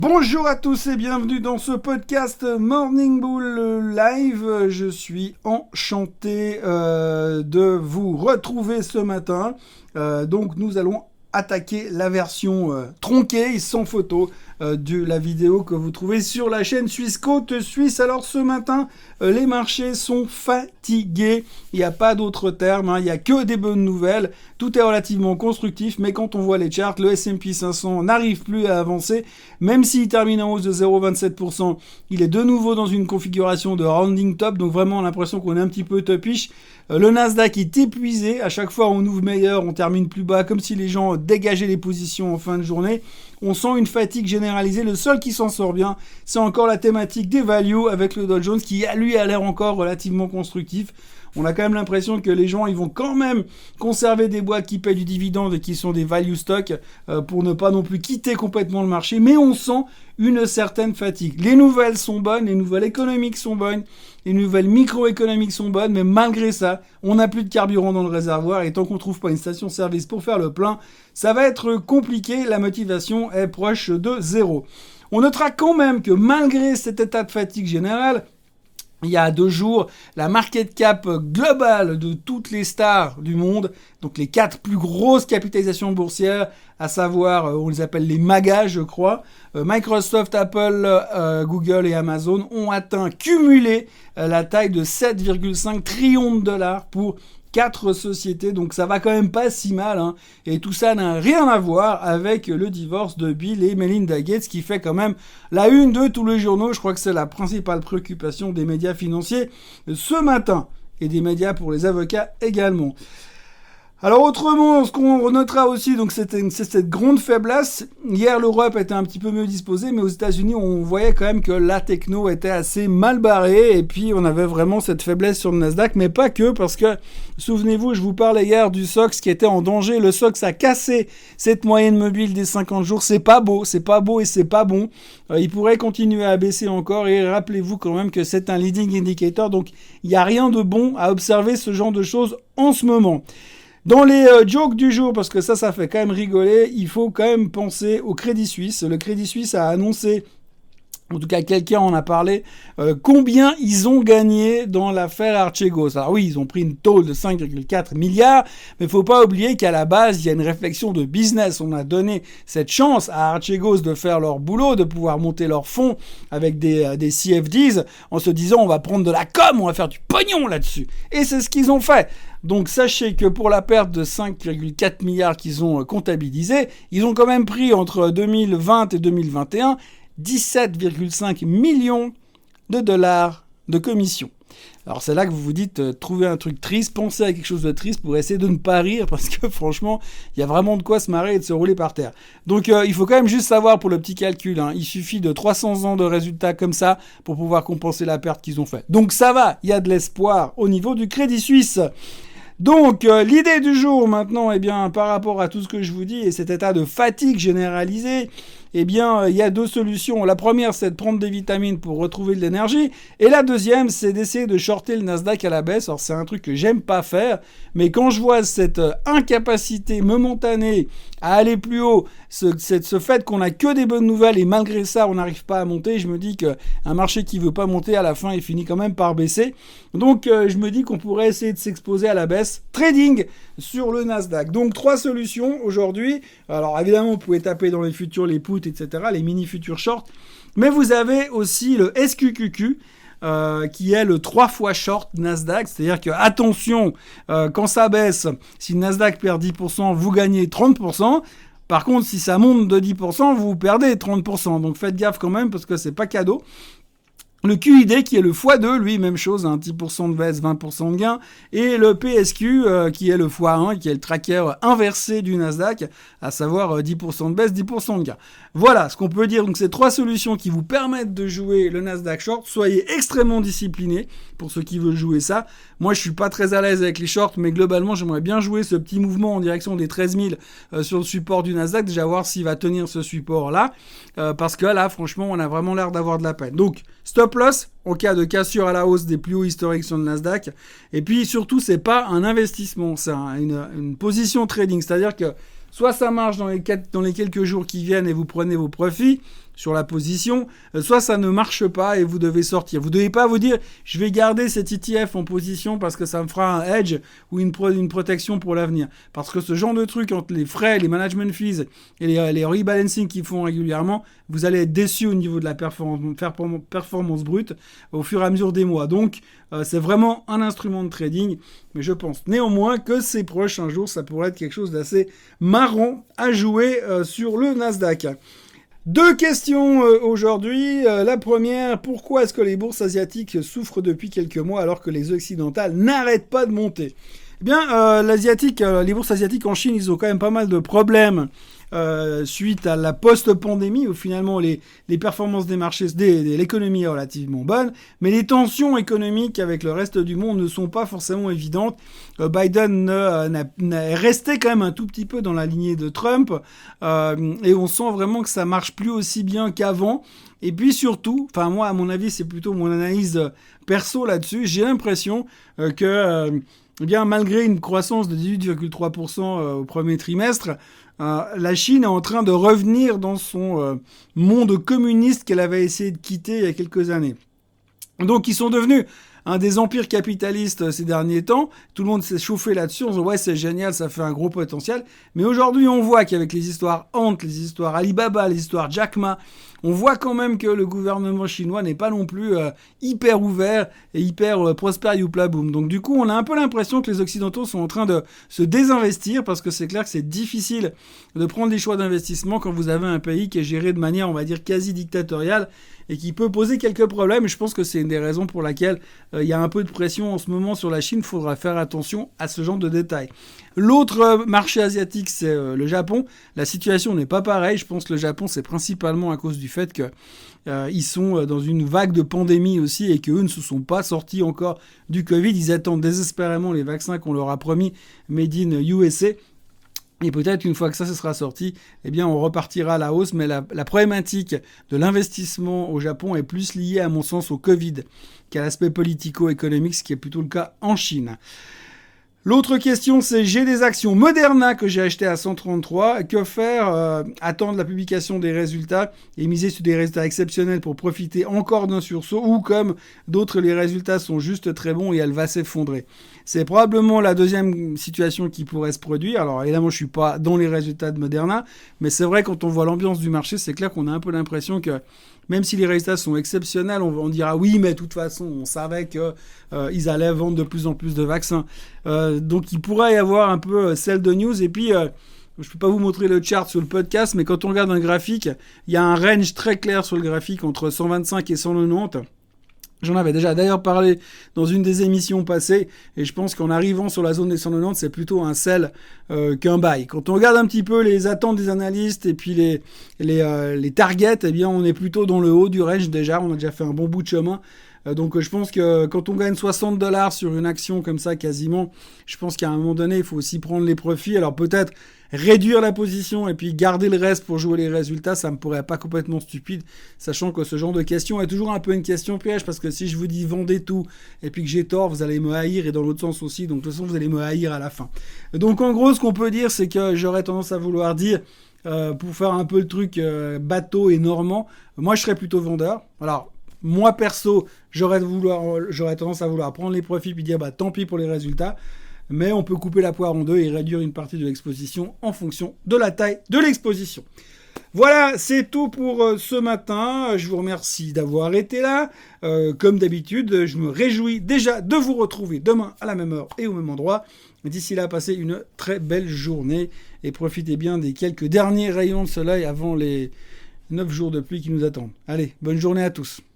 Bonjour à tous et bienvenue dans ce podcast Morning Bull Live. Je suis enchanté de vous retrouver ce matin. Donc nous allons attaquer la version tronquée, sans photo, de la vidéo que vous trouvez sur la chaîne Suisse Côte Suisse. Alors ce matin, les marchés sont fatigués. Il n'y a pas d'autre terme, il n'y a que des bonnes nouvelles. Tout est relativement constructif, mais quand on voit les charts, le S&P 500 n'arrive plus à avancer. Même s'il termine en hausse de 0,27%, il est de nouveau dans une configuration de rounding top, donc vraiment l'impression qu'on est un petit peu topish. Le Nasdaq est épuisé. À chaque fois, on ouvre meilleur, on termine plus bas, comme si les gens dégageaient les positions en fin de journée. On sent une fatigue généralisée. Le seul qui s'en sort bien, c'est encore la thématique des values avec le Dow Jones qui, lui, a l'air encore relativement constructif. On a quand même l'impression que les gens, ils vont quand même conserver des boîtes qui paient du dividende et qui sont des value stocks pour ne pas non plus quitter complètement le marché. Mais on sent une certaine fatigue. Les nouvelles sont bonnes, les nouvelles économiques sont bonnes, les nouvelles microéconomiques sont bonnes, mais malgré ça, on n'a plus de carburant dans le réservoir et tant qu'on ne trouve pas une station-service pour faire le plein, ça va être compliqué. La motivation est proche de zéro. On notera quand même que malgré cet état de fatigue générale, il y a 2 jours, la market cap globale de toutes les stars du monde, donc les 4 plus grosses capitalisations boursières, à savoir, on les appelle les MAGA, je crois, Microsoft, Apple, Google et Amazon, ont atteint cumulé la taille de 7,5 trillions de dollars pour 4 sociétés, donc ça va quand même pas si mal, hein. Et tout ça n'a rien à voir avec le divorce de Bill et Melinda Gates qui fait quand même la une de tous les journaux. Je crois que c'est la principale préoccupation des médias financiers ce matin et des médias pour les avocats également. Alors autrement, ce qu'on notera aussi, donc c'est cette grande faiblesse. Hier, l'Europe était un petit peu mieux disposée, mais aux États-Unis, on voyait quand même que la techno était assez mal barrée, et puis on avait vraiment cette faiblesse sur le Nasdaq, mais pas que, parce que, souvenez-vous, je vous parlais hier du SOX qui était en danger. Le SOX a cassé cette moyenne mobile des 50 jours. C'est pas beau et c'est pas bon. Il pourrait continuer à baisser encore, et rappelez-vous quand même que c'est un leading indicator, donc il n'y a rien de bon à observer ce genre de choses en ce moment. Dans les jokes du jour, parce que ça fait quand même rigoler, il faut quand même penser au Crédit Suisse. Le Crédit Suisse a annoncé, en tout cas quelqu'un en a parlé, combien ils ont gagné dans l'affaire Archegos. Alors oui, ils ont pris une tôle de 5,4 milliards, mais il faut pas oublier qu'à la base, il y a une réflexion de business. On a donné cette chance à Archegos de faire leur boulot, de pouvoir monter leurs fonds avec des CFDs, en se disant on va prendre de la com, on va faire du pognon là-dessus. Et c'est ce qu'ils ont fait. Donc sachez que pour la perte de 5,4 milliards qu'ils ont comptabilisé, ils ont quand même pris entre 2020 et 2021 17,5 millions de dollars de commission. Alors c'est là que vous vous dites, trouvez un truc triste, pensez à quelque chose de triste pour essayer de ne pas rire, parce que franchement, il y a vraiment de quoi se marrer et de se rouler par terre. Donc il faut quand même juste savoir pour le petit calcul, il suffit de 300 ans de résultats comme ça pour pouvoir compenser la perte qu'ils ont faite. Donc ça va, il y a de l'espoir au niveau du Crédit Suisse. Donc, l'idée du jour maintenant, par rapport à tout ce que je vous dis et cet état de fatigue généralisée, il y a 2 solutions. La première, c'est de prendre des vitamines pour retrouver de l'énergie. Et la deuxième, c'est d'essayer de shorter le Nasdaq à la baisse. Alors, c'est un truc que j'aime pas faire. Mais quand je vois cette incapacité momentanée à aller plus haut, ce fait qu'on a que des bonnes nouvelles et malgré ça, on n'arrive pas à monter, je me dis qu'un marché qui veut pas monter, à la fin, il finit quand même par baisser. Donc, je me dis qu'on pourrait essayer de s'exposer à la baisse. Trading sur le Nasdaq. Donc, 3 solutions aujourd'hui. Alors, évidemment, vous pouvez taper dans les futurs, les puts, etc., les mini futurs short. Mais vous avez aussi le SQQQ, qui est le 3 fois short Nasdaq. C'est-à-dire que, attention, quand ça baisse, si le Nasdaq perd 10%, vous gagnez 30%. Par contre, si ça monte de 10%, vous perdez 30%. Donc, faites gaffe quand même parce que c'est pas cadeau. Le QID qui est le x2, lui, même chose, 10% de baisse, 20% de gain. Et le PSQ qui est le x1, qui est le tracker inversé du Nasdaq, à savoir 10% de baisse, 10% de gain. Voilà ce qu'on peut dire. Donc, c'est 3 solutions qui vous permettent de jouer le Nasdaq Short. Soyez extrêmement disciplinés pour ceux qui veulent jouer ça. Moi, je suis pas très à l'aise avec les shorts, mais globalement, j'aimerais bien jouer ce petit mouvement en direction des 13 000 sur le support du Nasdaq. Déjà voir s'il va tenir ce support-là. Parce que là, franchement, on a vraiment l'air d'avoir de la peine. Donc, stop loss en cas de cassure à la hausse des plus hauts historiques sur le Nasdaq. Et puis, surtout, c'est pas un investissement. C'est une position trading. C'est-à-dire que soit ça marche dans les quelques jours qui viennent et vous prenez vos profits, sur la position, soit ça ne marche pas et vous devez sortir. Vous ne devez pas vous dire je vais garder cet ETF en position parce que ça me fera un hedge ou une protection pour l'avenir. Parce que ce genre de truc entre les frais, les management fees et les rebalancing qu'ils font régulièrement, vous allez être déçu au niveau de la performance brute au fur et à mesure des mois. Donc c'est vraiment un instrument de trading, mais je pense néanmoins que ces prochains jours, ça pourrait être quelque chose d'assez marrant à jouer sur le Nasdaq. Deux questions aujourd'hui. La première, pourquoi est-ce que les bourses asiatiques souffrent depuis quelques mois alors que les occidentales n'arrêtent pas de monter ? Eh bien, les bourses asiatiques en Chine, ils ont quand même pas mal de problèmes suite à la post-pandémie où finalement les performances des marchés, de l'économie est relativement bonne, mais les tensions économiques avec le reste du monde ne sont pas forcément évidentes. Biden est resté quand même un tout petit peu dans la lignée de Trump et on sent vraiment que ça marche plus aussi bien qu'avant. Et puis surtout, enfin moi à mon avis c'est plutôt mon analyse perso là-dessus, j'ai l'impression que eh bien, malgré une croissance de 18,3% au premier trimestre, la Chine est en train de revenir dans son monde communiste qu'elle avait essayé de quitter il y a quelques années. Donc, ils sont devenus un des empires capitalistes ces derniers temps. Tout le monde s'est chauffé là-dessus. On se dit, ouais, c'est génial, ça fait un gros potentiel. Mais aujourd'hui, on voit qu'avec les histoires Ant, les histoires Alibaba, les histoires Jack Ma, on voit quand même que le gouvernement chinois n'est pas non plus hyper ouvert et hyper prospère youpla boum. Donc du coup, on a un peu l'impression que les Occidentaux sont en train de se désinvestir parce que c'est clair que c'est difficile de prendre des choix d'investissement quand vous avez un pays qui est géré de manière, on va dire, quasi dictatoriale et qui peut poser quelques problèmes. Je pense que c'est une des raisons pour laquelle il y a un peu de pression en ce moment sur la Chine. Il faudra faire attention à ce genre de détails. L'autre marché asiatique, c'est le Japon. La situation n'est pas pareille. Je pense que le Japon, c'est principalement à cause du fait que ils sont dans une vague de pandémie aussi et qu'eux ne se sont pas sortis encore du Covid. Ils attendent désespérément les vaccins qu'on leur a promis made in USA. Et peut-être une fois que ça sera sorti, eh bien on repartira à la hausse. Mais la problématique de l'investissement au Japon est plus liée, à mon sens, au Covid qu'à l'aspect politico-économique, ce qui est plutôt le cas en Chine. L'autre question, c'est j'ai des actions Moderna que j'ai achetées à 133. Que faire attendre la publication des résultats et miser sur des résultats exceptionnels pour profiter encore d'un sursaut ou comme d'autres, les résultats sont juste très bons et elle va s'effondrer. C'est probablement la deuxième situation qui pourrait se produire. Alors évidemment, je suis pas dans les résultats de Moderna, mais c'est vrai quand on voit l'ambiance du marché, c'est clair qu'on a un peu l'impression que même si les résultats sont exceptionnels, on dira oui, mais de toute façon, on savait qu'ils allaient vendre de plus en plus de vaccins. Donc il pourrait y avoir un peu sell de news. Et puis, je ne peux pas vous montrer le chart sur le podcast, mais quand on regarde un graphique, il y a un range très clair sur le graphique entre 125 et 190. J'en avais déjà d'ailleurs parlé dans une des émissions passées, et je pense qu'en arrivant sur la zone des 190, c'est plutôt un sell qu'un buy. Quand on regarde un petit peu les attentes des analystes et puis les targets, eh bien on est plutôt dans le haut du range déjà, on a déjà fait un bon bout de chemin. Donc je pense que quand on gagne $60 sur une action comme ça quasiment, je pense qu'à un moment donné, il faut aussi prendre les profits. Alors peut-être réduire la position et puis garder le reste pour jouer les résultats, ça me paraît pas complètement stupide, sachant que ce genre de question est toujours un peu une question piège, parce que si je vous dis vendez tout et puis que j'ai tort, vous allez me haïr, et dans l'autre sens aussi, donc de toute façon vous allez me haïr à la fin. Donc en gros, ce qu'on peut dire, c'est que j'aurais tendance à vouloir dire, pour faire un peu le truc bateau et normand, moi je serais plutôt vendeur. Alors moi perso, j'aurais tendance à vouloir prendre les profits puis dire bah tant pis pour les résultats. Mais on peut couper la poire en deux et réduire une partie de l'exposition en fonction de la taille de l'exposition. Voilà, c'est tout pour ce matin. Je vous remercie d'avoir été là. Comme d'habitude, je me réjouis déjà de vous retrouver demain à la même heure et au même endroit. D'ici là, passez une très belle journée et profitez bien des quelques derniers rayons de soleil avant les 9 jours de pluie qui nous attendent. Allez, bonne journée à tous.